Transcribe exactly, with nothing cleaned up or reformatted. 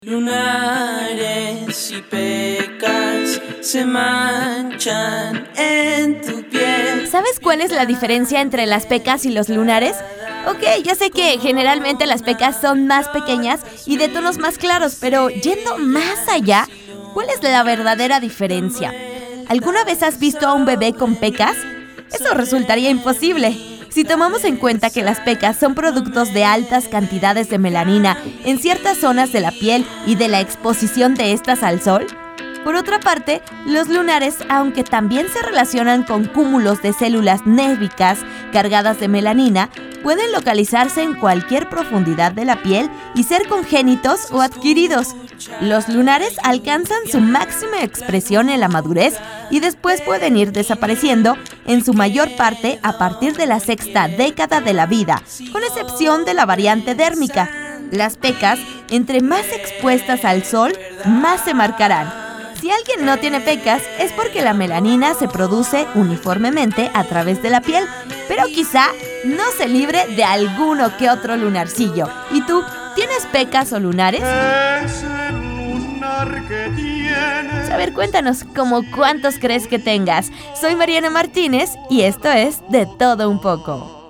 Lunares y pecas se manchan en tu piel. ¿Sabes cuál es la diferencia entre las pecas y los lunares? Ok, ya sé que generalmente las pecas son más pequeñas y de tonos más claros, pero yendo más allá, ¿cuál es la verdadera diferencia? ¿Alguna vez has visto a un bebé con pecas? Eso resultaría imposible. Si tomamos en cuenta que las pecas son productos de altas cantidades de melanina en ciertas zonas de la piel y de la exposición de estas al sol. Por otra parte, los lunares, aunque también se relacionan con cúmulos de células nébricas cargadas de melanina, pueden localizarse en cualquier profundidad de la piel y ser congénitos o adquiridos. Los lunares alcanzan su máxima expresión en la madurez y después pueden ir desapareciendo en su mayor parte a partir de la sexta década de la vida, con excepción de la variante dérmica. Las pecas, entre más expuestas al sol, más se marcarán. Si alguien no tiene pecas, es porque la melanina se produce uniformemente a través de la piel, pero quizá no se libre de alguno que otro lunarcillo. ¿Y tú, tienes pecas o lunares? Ese lunar que tienes. A ver, cuéntanos, ¿cómo cuántos crees que tengas? Soy Mariana Martínez y esto es De Todo Un Poco.